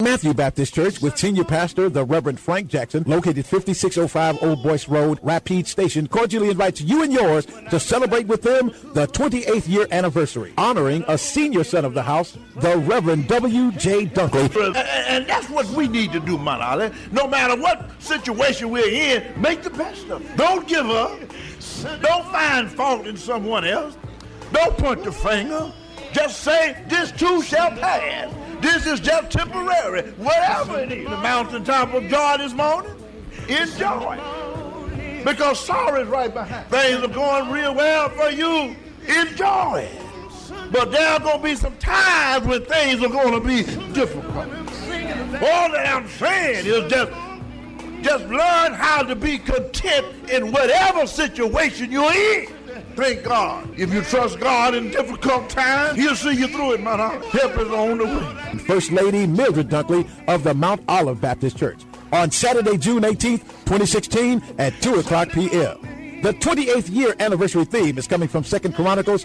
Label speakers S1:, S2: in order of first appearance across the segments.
S1: Matthew Baptist Church with senior pastor, the Reverend Frank Jackson, located 5605 Old Boyce Road, Rapide Station, cordially invites you and yours to celebrate with them the 28th year anniversary, honoring a senior son of the house, the Reverend W.J. Dunkley.
S2: And that's what we need to do, Mount Olive. No matter what situation we're in, make the best of it. Don't give up. Don't find fault in someone else. Don't point the finger. Just say, this too shall pass. This is just temporary. Whatever it is. The mountaintop of joy this morning, enjoy. Because sorrow is right behind. Things are going real well for you. Enjoy it. But there are going to be some times when things are going to be difficult. All that I'm saying is just learn how to be content in whatever situation you're in. Thank God. If you trust God in difficult times, He'll see you through it, man. Help is on the way.
S1: First Lady Mildred Dunkley of the Mount Olive Baptist Church on Saturday, June 18th, 2016 at 2 o'clock p.m. The 28th year anniversary theme is coming from 2 Chronicles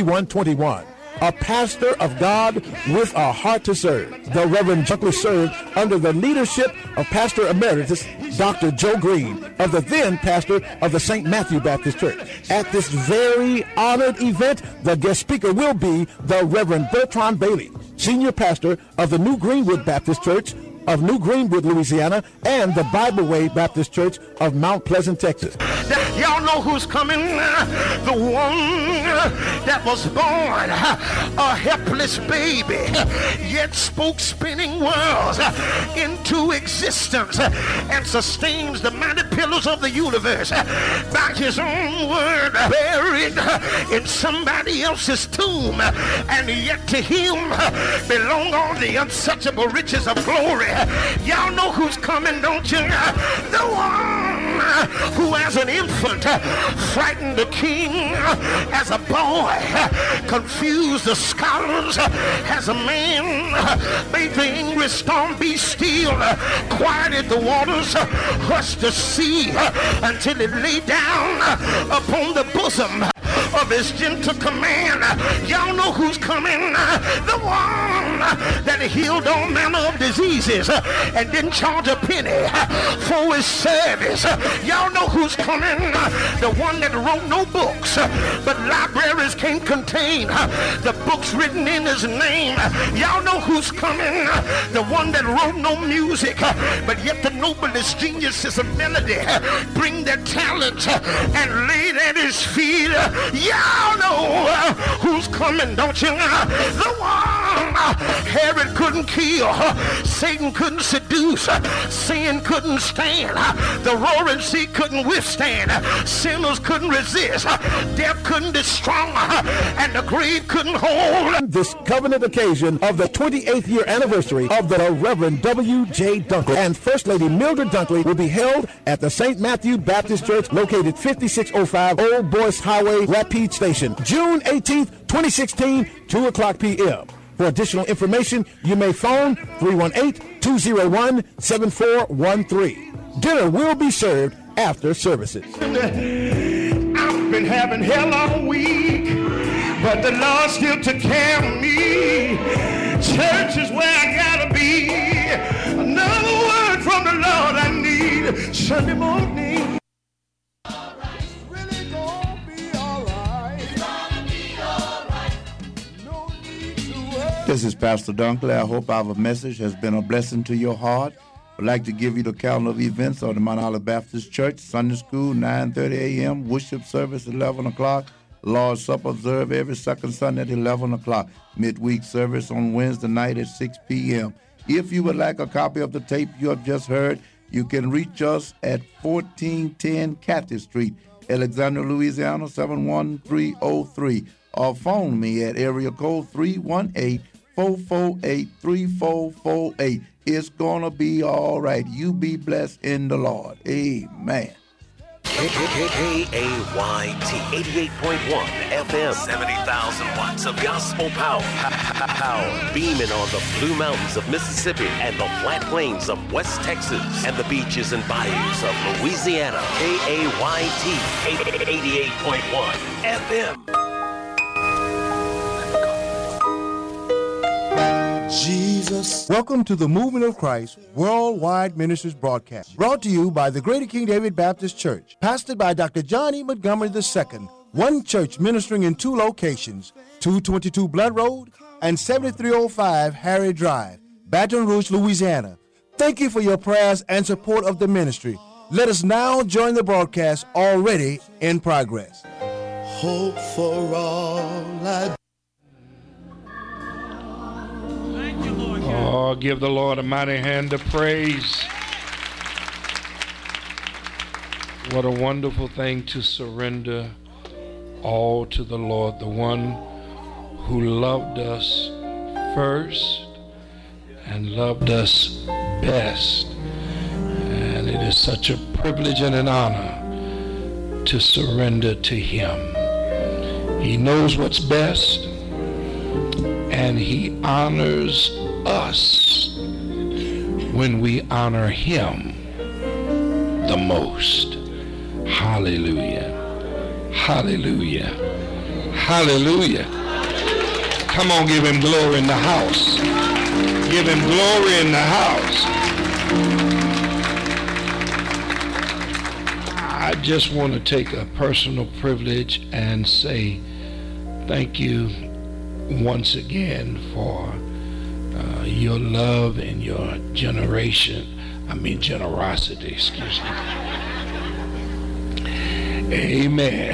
S1: 31:21. A pastor of God with a heart to serve. The Reverend Dunkley served under the leadership of Pastor Emeritus Dr. Joe Green of the then pastor of the St. Matthew Baptist Church. At this very honored event, the guest speaker will be the Reverend Bertrand Bailey, senior pastor of the New Greenwood Baptist Church of New Greenwood, Louisiana, and the Bible Way Baptist Church of Mount Pleasant, Texas.
S3: Y'all know who's coming? The one that was born a helpless baby, yet spoke spinning worlds into existence and sustains the mighty pillars of the universe by his own word, buried in somebody else's tomb, and yet to him belong all the unsearchable riches of glory. Y'all know who's coming, don't you? The one who as an infant frightened the king, as a boy confused the scholars, as a man made the angry storm be still, quieted the waters, hushed the sea until it lay down upon the bosom of his gentle command. Y'all know who's coming? The one that healed all manner of diseases and didn't charge a penny for his service. Y'all know who's coming? The one that wrote no books, but libraries can't contain the books written in his name. Y'all know who's coming? The one that wrote no music, but yet the noblest geniuses of melody bring their talent and lay it at his feet. Y'all know who's coming, don't you? The one Herod couldn't kill, Satan couldn't seduce, sin couldn't stand, the roaring sea couldn't withstand, sinners couldn't resist, death couldn't destroy, and the grave couldn't hold.
S1: This covenant occasion of the 28th year anniversary of the Reverend W.J. Dunkley and First Lady Mildred Dunkley will be held at the St. Matthew Baptist Church located 5605 Old Boyce Highway, Rapide Station, June 18th, 2016, 2 o'clock p.m. For additional information, you may phone 318-201-7413. Dinner will be served after services.
S3: I've been having hell all week, but the Lord still took care of me. Church is where I gotta be. Another word from the Lord I need Sunday morning.
S4: This is Pastor Dunkley. I hope our message has been a blessing to your heart. I'd like to give you the calendar of events of the Mount Olive Baptist Church. Sunday school, 9:30 a.m. Worship service, 11 o'clock. Lord's Supper observed every second Sunday at 11 o'clock. Midweek service on Wednesday night at 6 p.m. If you would like a copy of the tape you have just heard, you can reach us at 1410 Cathy Street, Alexandria, Louisiana, 71303. Or phone me at area code 318-448-3448. It's going to be all right. You be blessed in the Lord. Amen.
S5: KAYT 88.1 FM, 70,000 watts of gospel power. Beaming on the Blue Mountains of Mississippi and the flat plains of West Texas and the beaches and bayous of Louisiana. KAYT 88.1 FM.
S6: Jesus. Welcome to the Movement of Christ Worldwide Ministries broadcast, brought to you by the Greater King David Baptist Church, pastored by Dr. John E. Montgomery II, one church ministering in two locations, 222 Blunt Road and 7305 Harry Drive, Baton Rouge, Louisiana. Thank you for your prayers and support of the ministry. Let us now join the broadcast already in progress.
S7: Hope for all I.
S3: Oh, give the Lord a mighty hand of praise. What a wonderful thing to surrender all to the Lord, the one who loved us first and loved us best. And it is such a privilege and an honor to surrender to him. He knows what's best, and he honors us when we honor him the most. Hallelujah. Hallelujah. Hallelujah. Come on, give him glory in the house. Give him glory in the house. I just want to take a personal privilege and say thank you once again for your love and your generosity, excuse me. Amen.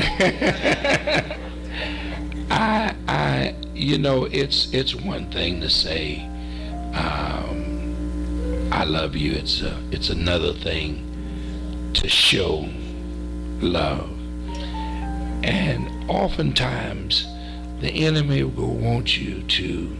S3: It's one thing to say, I love you. It's another thing to show love. And oftentimes the enemy will want you to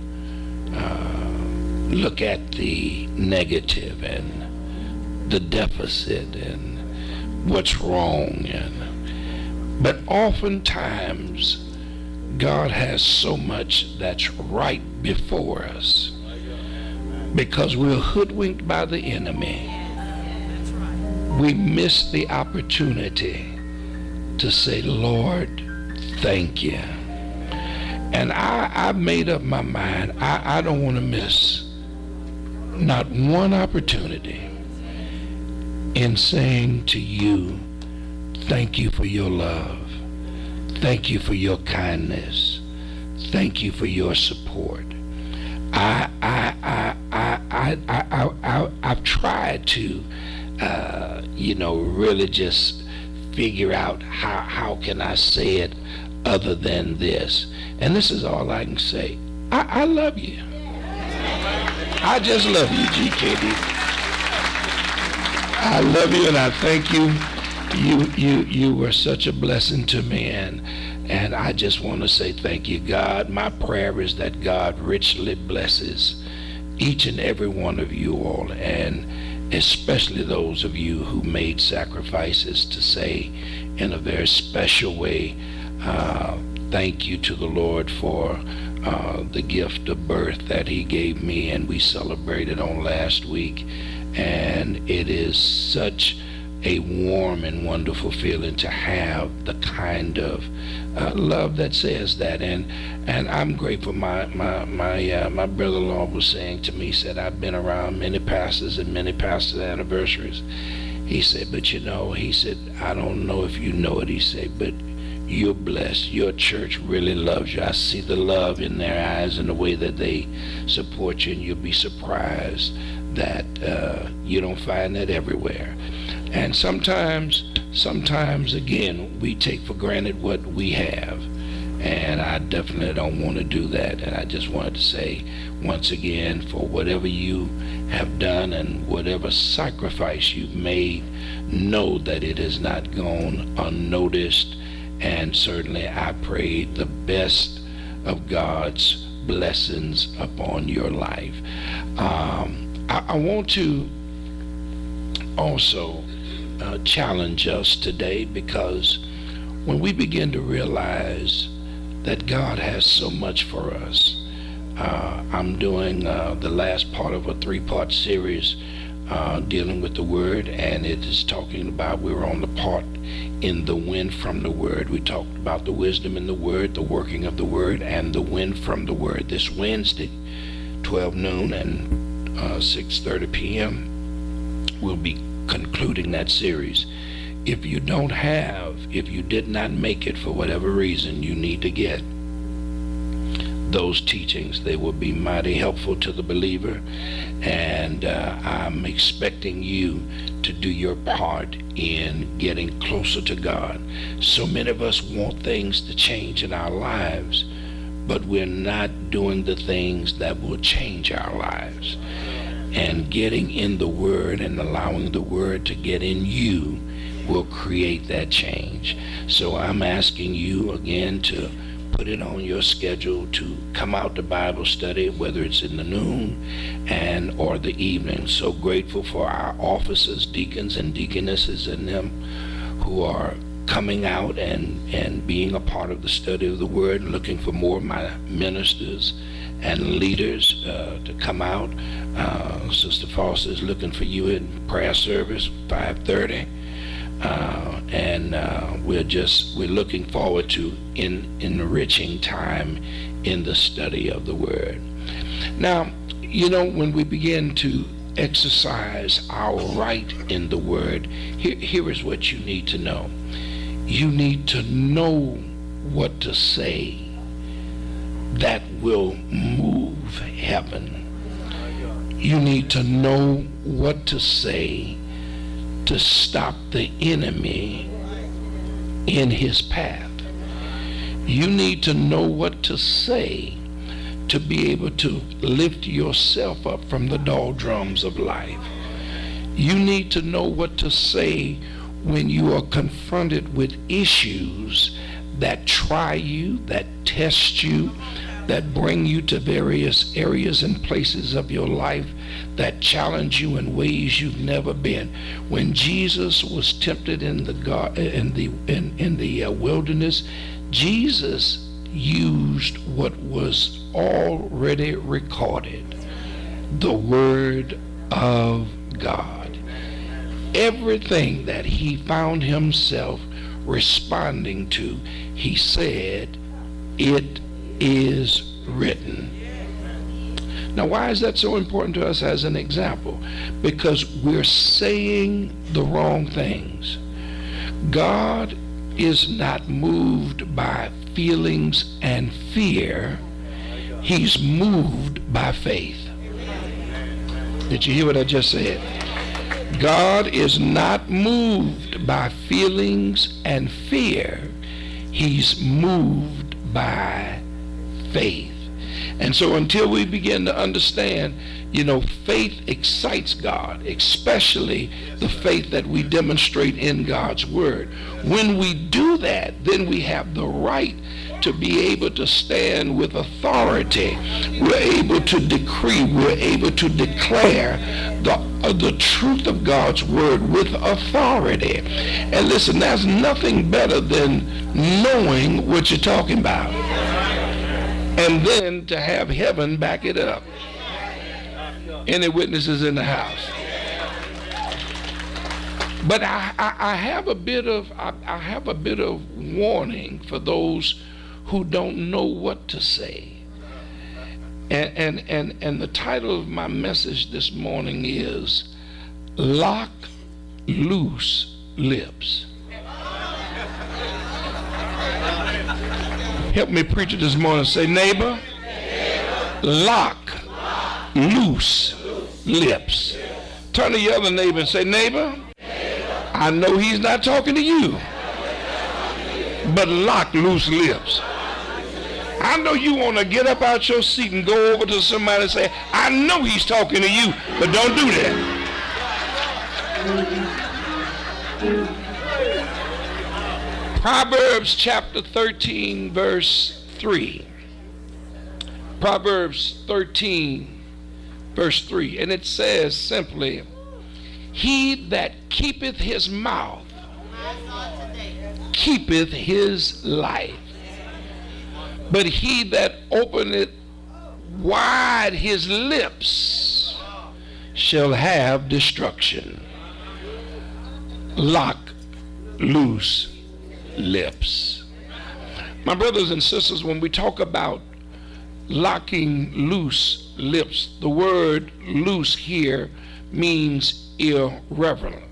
S3: look at the negative and the deficit and what's wrong. But oftentimes God has so much that's right before us because we're hoodwinked by the enemy. We miss the opportunity to say, Lord, thank you. And I've made up my mind. I don't want to miss not one opportunity in saying to you, thank you for your love. Thank you for your kindness. Thank you for your support. I've tried to, really just figure out how can I say it other than this. And this is all I can say. I love you. I just love you, GKD. I love you and I thank you. You were such a blessing to me, and I just want to say thank you, God. My prayer is that God richly blesses each and every one of you all, and especially those of you who made sacrifices to say in a very special way, thank you to the Lord for the gift of birth that he gave me, and we celebrated on last week. And it is such a warm and wonderful feeling to have the kind of love that says that. And I'm grateful. My brother-in-law was saying to me, he said, I've been around many pastors and many pastors' anniversaries. He said, but he said, I don't know if you know it. He said, but you're blessed. Your church really loves you. I see the love in their eyes and the way that they support you, and you'll be surprised that you don't find that everywhere. And sometimes again, we take for granted what we have, and I definitely don't want to do that. And I just wanted to say once again, for whatever you have done and whatever sacrifice you've made, know that it has not gone unnoticed. And certainly I pray the best of God's blessings upon your life. I want to also challenge us today, because when we begin to realize that God has so much for us, I'm doing the last part of a 3-part series dealing with the Word, and it is talking about, we're on the part in the wind from the Word. We talked about the wisdom in the Word, the working of the Word, and the wind from the Word. This Wednesday,
S8: 12 noon and 6:30 p.m. We'll be concluding that series. If you did not make it for whatever reason, you need to get those teachings. They will be mighty helpful to the believer, and I'm expecting you to do your part in getting closer to God. So many of us want things to change in our lives, but we're not doing the things that will change our lives. And getting in the Word and allowing the Word to get in you will create that change. So I'm asking you again to put it on your schedule to come out to Bible study, whether it's in the noon and or the evening. So grateful for our officers, deacons and deaconesses, and them who are coming out and being a part of the study of the Word. Looking for more of my ministers and leaders to come out. Sister Foster is looking for you in prayer service 5:30. We're looking forward to enriching time in the study of the Word. Now, when we begin to exercise our right in the Word, here is what you need to know. You need to know what to say that will move heaven. You need to know what to say to stop the enemy in his path. You need to know what to say to be able to lift yourself up from the doldrums of life. You need to know what to say when you are confronted with issues that try you, that test you, that bring you to various areas and places of your life that challenge you in ways you've never been. When Jesus was tempted in the wilderness, Jesus used what was already recorded, the Word of God. Everything that he found himself responding to, he said, "It is written." Now, why is that so important to us as an example? Because we're saying the wrong things. God is not moved by feelings and fear. He's moved by faith. Did you hear what I just said? God is not moved by feelings and fear. He's moved by faith. And so until we begin to understand, faith excites God, especially the faith that we demonstrate in God's Word. When we do that, then we have the right to be able to stand with authority. We're able to decree, we're able to declare the truth of God's Word with authority. And listen, there's nothing better than knowing what you're talking about, and then to have heaven back it up. Any witnesses in the house? But I have a bit of warning for those who don't know what to say. And the title of my message this morning is Lock Loose Lips. Help me preach it this morning. Say, neighbor, lock loose lips. Turn to your other neighbor and say, neighbor, I know he's not talking to you, but lock loose lips. I know you want to get up out your seat and go over to somebody and say, I know he's talking to you, but don't do that. Proverbs chapter 13, verse 3. Proverbs 13, verse 3. And it says simply, he that keepeth his mouth keepeth his life, but he that openeth wide his lips shall have destruction. Lock loose lips. My brothers and sisters, when we talk about locking loose lips. The word loose here means irreverent.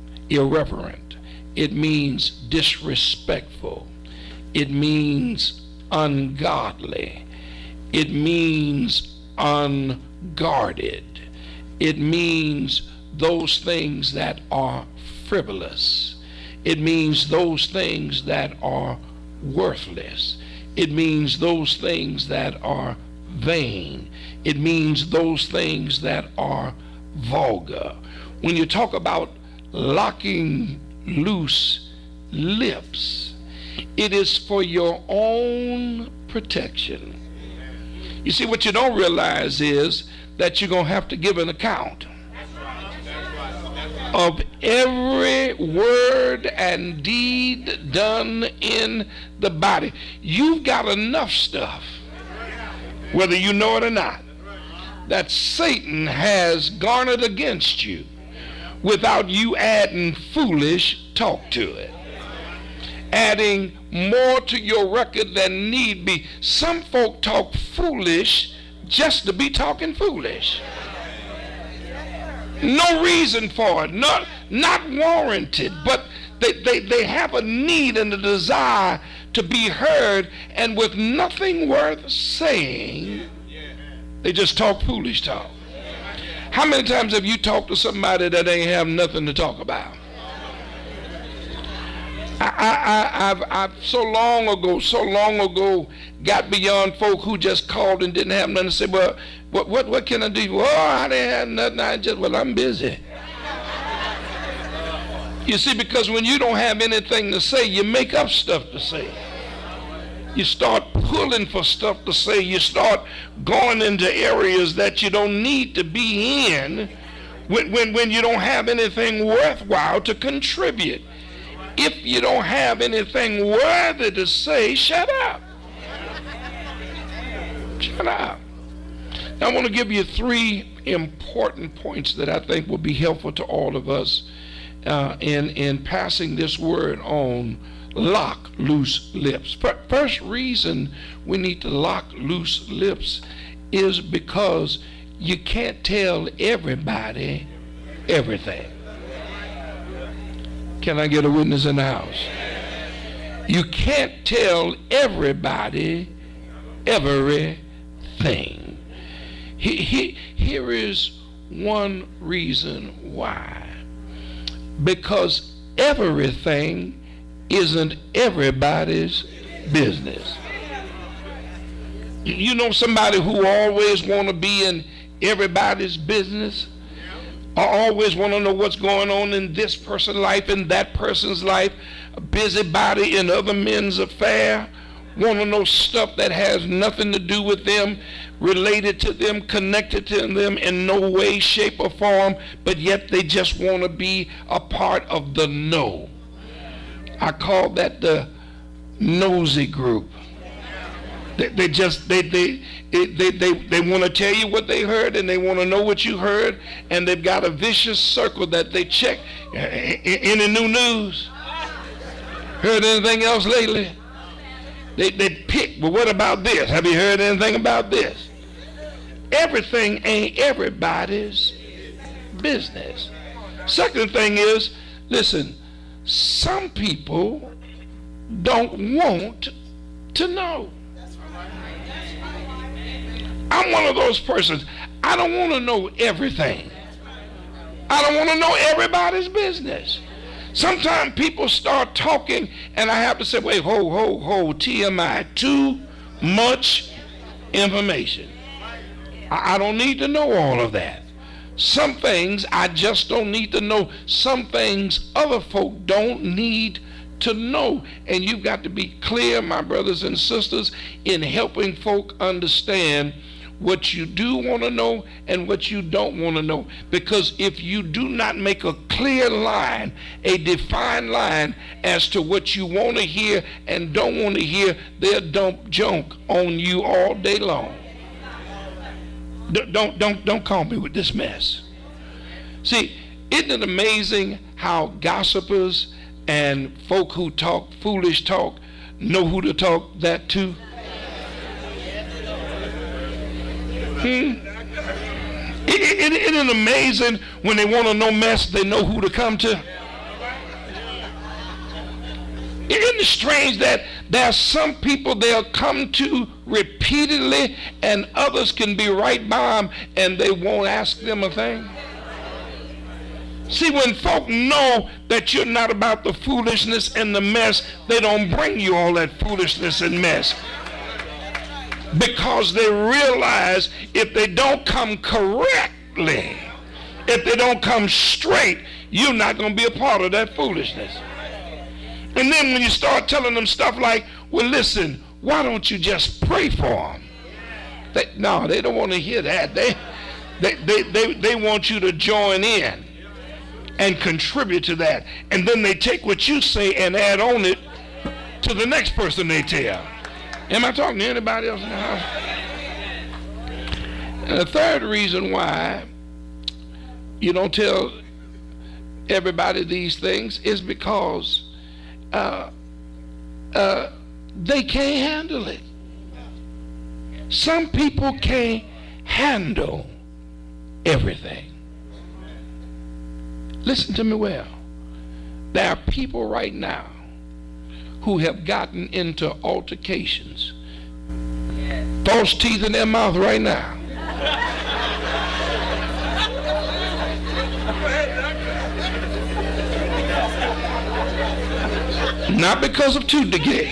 S8: It means disrespectful. It means ungodly. It means unguarded. It means those things that are frivolous. It means those things that are worthless. It means those things that are vain. It means those things that are vulgar. When you talk about locking loose lips, it is for your own protection. You see, what you don't realize is that you're going to have to give an account of every word and deed done in the body. You've got enough stuff, whether you know it or not, that Satan has garnered against you without you adding foolish talk to it, adding more to your record than need be. Some folk talk foolish just to be talking foolish. No reason for it, not warranted, but they have a need and a desire to be heard, and with nothing worth saying, they just talk foolish talk. How many times have you talked to somebody that ain't have nothing to talk about? I've so long ago got beyond folk who just called and didn't have nothing to say. Well, what can I do? Well, I didn't have nothing. I'm busy. You see, because when you don't have anything to say, you make up stuff to say. You start pulling for stuff to say. You start going into areas that you don't need to be in when you don't have anything worthwhile to contribute. If you don't have anything worthy to say, shut up. Shut up. Now, I want to give you 3 important points that I think will be helpful to all of us in passing this word on. Lock loose lips. First reason we need to lock loose lips is because you can't tell everybody everything. Can I get a witness in the house? You can't tell everybody everything. Here is one reason why. Because everything isn't everybody's business. You know somebody who always want to be in everybody's business? Or always want to know what's going on in this person's life and that person's life? A busybody in other men's affair? Want to know stuff that has nothing to do with them, related to them, connected to them in no way, shape, or form, but yet they just want to be a part of the know. I call that the nosy group. They want to tell you what they heard, and they want to know what you heard, and they've got a vicious circle that they check. Any new news? Heard anything else lately? They pick, well, what about this? Have you heard anything about this? Everything ain't everybody's business. Second thing is, listen, some people don't want to know. I'm one of those persons. I don't want to know everything. I don't want to know everybody's business. Sometimes people start talking and I have to say, wait, ho, TMI, too much information. I don't need to know all of that. Some things I just don't need to know. Some things other folk don't need to know. And you've got to be clear, my brothers and sisters, in helping folk understand what you do want to know and what you don't want to know. Because if you do not make a clear line, a defined line as to what you want to hear and don't want to hear, they'll dump junk on you all day long. Don't call me with this mess. See, isn't it amazing how gossipers and folk who talk foolish talk know who to talk that to? Isn't it amazing when they want to know mess, they know who to come to? Isn't it strange that there are some people they'll come to repeatedly and others can be right by them and they won't ask them a thing? See, when folk know that you're not about the foolishness and the mess, they don't bring you all that foolishness and mess. Because they realize if they don't come correctly, if they don't come straight, you're not going to be a part of that foolishness. And then when you start telling them stuff like, well, listen, why don't you just pray for them? No, they don't want to hear that. They want you to join in and contribute to that. And then they take what you say and add on it to the next person they tell. Am I talking to anybody else in the house? And the third reason why you don't tell everybody these things is because they can't handle it. Some people can't handle everything. Listen to me well. There are people right now who have gotten into altercations. False teeth in their mouth right now. Not because of tooth decay,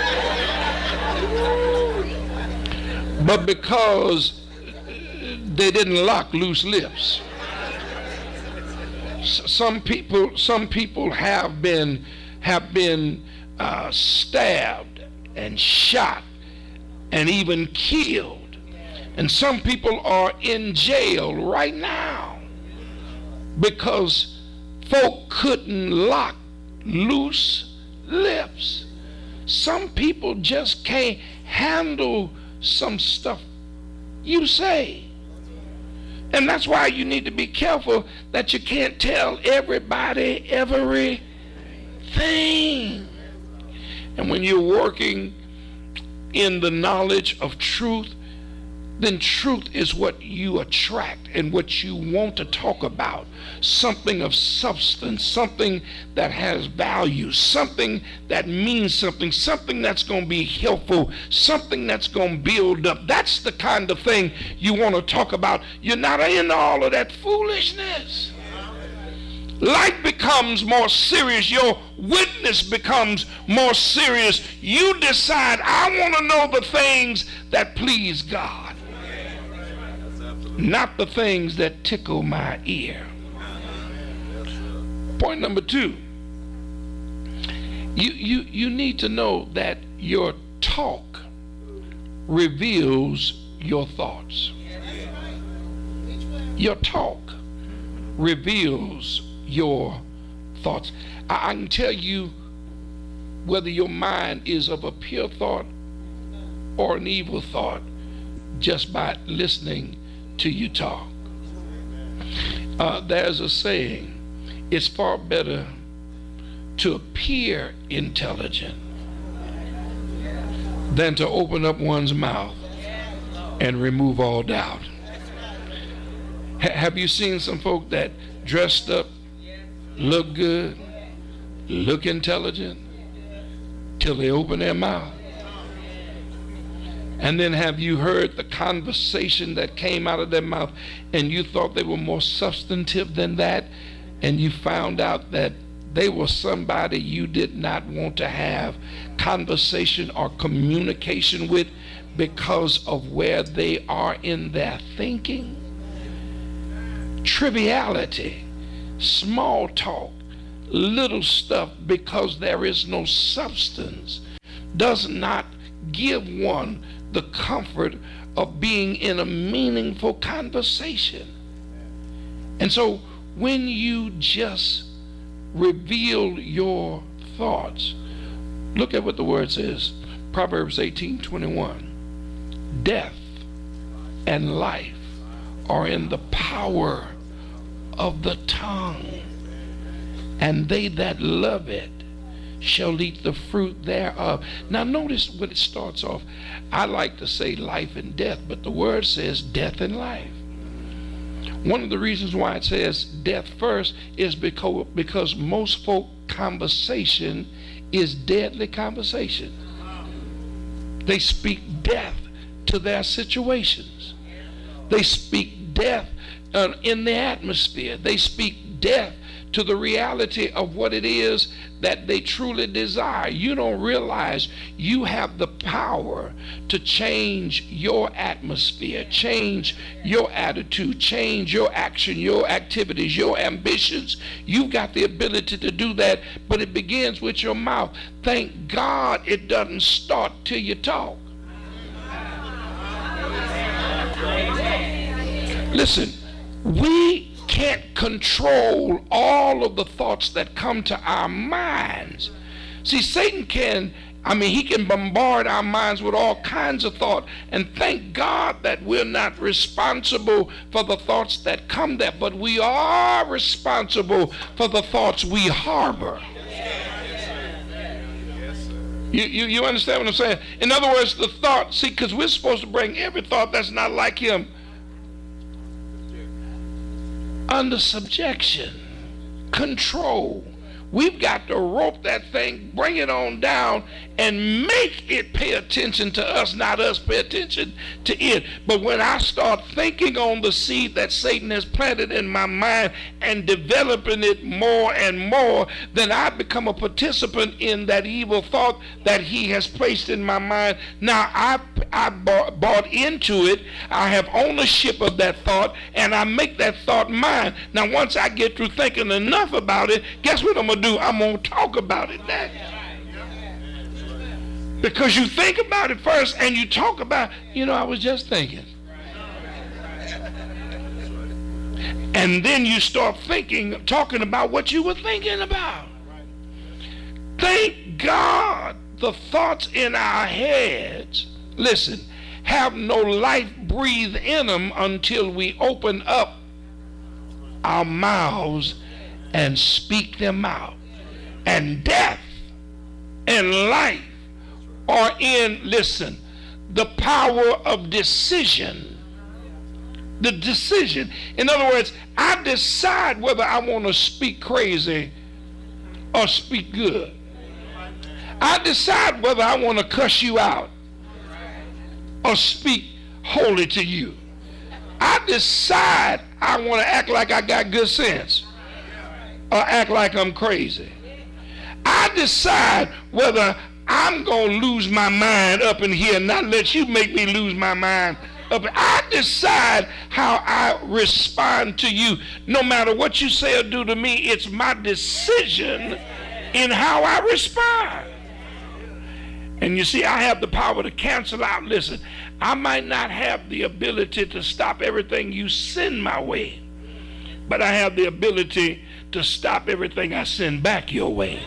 S8: but because they didn't lock loose lips. Some people have been stabbed and shot and even killed, and some people are in jail right now because folk couldn't lock loose lips. Some people just can't handle some stuff you say. And that's why you need to be careful that you can't tell everybody everything. And when you're working in the knowledge of truth, then truth is what you attract and what you want to talk about. Something of substance, something that has value, something that means something, something that's going to be helpful, something that's going to build up. That's the kind of thing you want to talk about. You're not into all of that foolishness. Life becomes more serious. Your witness becomes more serious. You decide, I want to know the things that please God, not the things that tickle my ear. Point number 2. You need to know that your talk reveals your thoughts. Your talk reveals your thoughts. I can tell you whether your mind is of a pure thought or an evil thought just by listening to you talk. There's a saying, it's far better to appear intelligent than to open up one's mouth and remove all doubt. Have you seen some folk that dressed up, look good, look intelligent, till they open their mouth? And then have you heard the conversation that came out of their mouth and you thought they were more substantive than that, and you found out that they were somebody you did not want to have conversation or communication with because of where they are in their thinking? Triviality, small talk, little stuff, because there is no substance, does not give one the comfort of being in a meaningful conversation. And so when you just reveal your thoughts, look at what the word says. Proverbs 18:21. Death and life are in the power of the tongue, and they that love it shall eat the fruit thereof. Now notice what it starts off. I like to say life and death, but the word says death and life One of the reasons why it says death first is because most folk conversation is deadly conversation. They speak death to their situations. They speak death in the atmosphere. They speak death to the reality of what it is that they truly desire. You don't realize you have the power to change your atmosphere, change your attitude, change your action, your activities, your ambitions. You've got the ability to do that, but it begins with your mouth. Thank God it doesn't start till you talk. Listen, we can't control all of the thoughts that come to our minds. See, Satan can bombard our minds with all kinds of thought, and thank God that we're not responsible for the thoughts that come there, but we are responsible for the thoughts we harbor. You understand what I'm saying? In other words, the thought, see, because we're supposed to bring every thought that's not like him under subjection, control. We've got to rope that thing, bring it on down, and make it pay attention to us, not us pay attention to it. But when I start thinking on the seed that Satan has planted in my mind and developing it more and more, then I become a participant in that evil thought that he has placed in my mind. Now I bought into it. I have ownership of that thought, and I make that thought mine. Now once I get through thinking enough about it, guess what I'm going to do? I'm going to talk about it next. Because you think about it first and you talk about, I was just thinking. And then you start talking about what you were thinking about. Thank God the thoughts in our heads, listen, have no life breathed in them until we open up our mouths and speak them out. And death and life are in, listen, the power of decision. The decision. In other words, I decide whether I want to speak crazy or speak good. I decide whether I want to cuss you out or speak holy to you. I decide I want to act like I got good sense or act like I'm crazy. I decide whether I'm going to lose my mind up in here and not let you make me lose my mind up. I decide how I respond to you. No matter what you say or do to me, it's my decision in how I respond. And you see, I have the power to cancel out. Listen, I might not have the ability to stop everything you send my way, but I have the ability to stop everything I send back your way.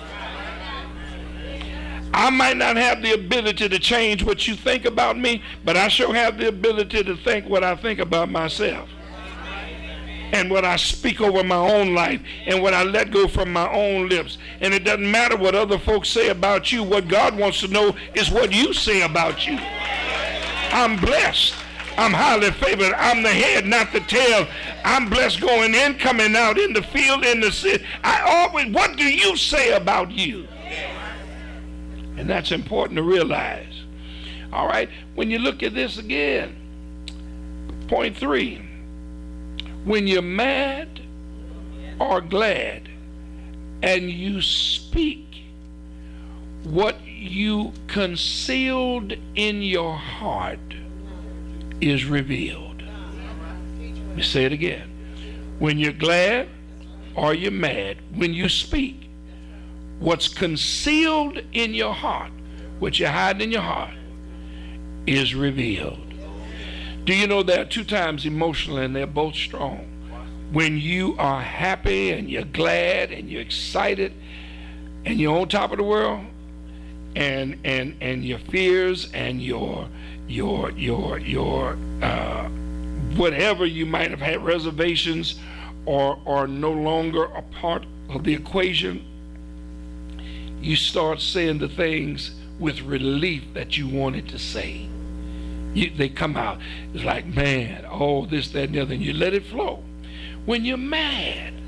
S8: I might not have the ability to change what you think about me, but I sure have the ability to think what I think about myself. And what I speak over my own life, and what I let go from my own lips. And it doesn't matter what other folks say about you. What God wants to know is what you say about you. I'm blessed. I'm highly favored. I'm the head, not the tail. I'm blessed going in, coming out, in the field, in the city. What do you say about you? And that's important to realize. All right, when you look at this again, point 3, when you're mad or glad and you speak what you concealed in your heart is revealed. Let me say it again. When you're glad or you're mad, when you speak, what's concealed in your heart, what you hide in your heart, is revealed. Do you know there are 2 times emotional and they're both strong? When you are happy and you're glad and you're excited and you're on top of the world, and your fears and your whatever you might have had reservations are no longer a part of the equation, you start saying the things with relief that you wanted to say. They come out. It's like, man, oh, this, that, and the other. And you let it flow. when you're mad.